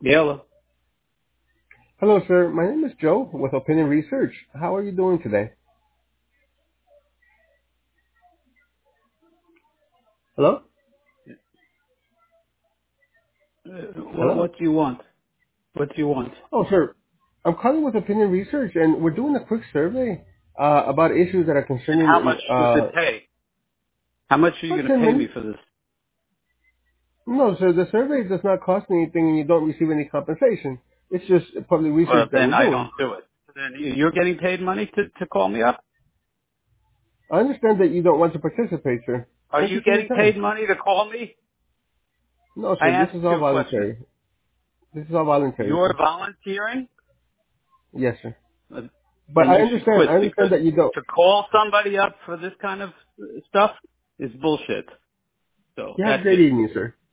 Yellow. Hello, sir. My name is Joe with Opinion Research. How are you doing today? Hello? Hello? What do you want? What do you want? Oh, sir. I'm calling with Opinion Research, and we're doing a quick survey about issues that are And how concerning much does it pay? How much are you about going to 10 pay me minutes. for this? No, sir. The survey does not cost anything, and you don't receive any compensation. It's just public Well, research that then we're I doing. don't do it. Then you're getting paid money to call me up? I understand that you don't want to participate, sir. Are Thank you you for your getting time. paid money to call me? No, I sir. This asked is all you a question. voluntary. This is all voluntary, You're sir. volunteering? Yes, sir. Uh, But Then I you should understand. quit I understand because that you don't. to call somebody up for this kind of stuff is bullshit. So You have a that's great it. evening, sir.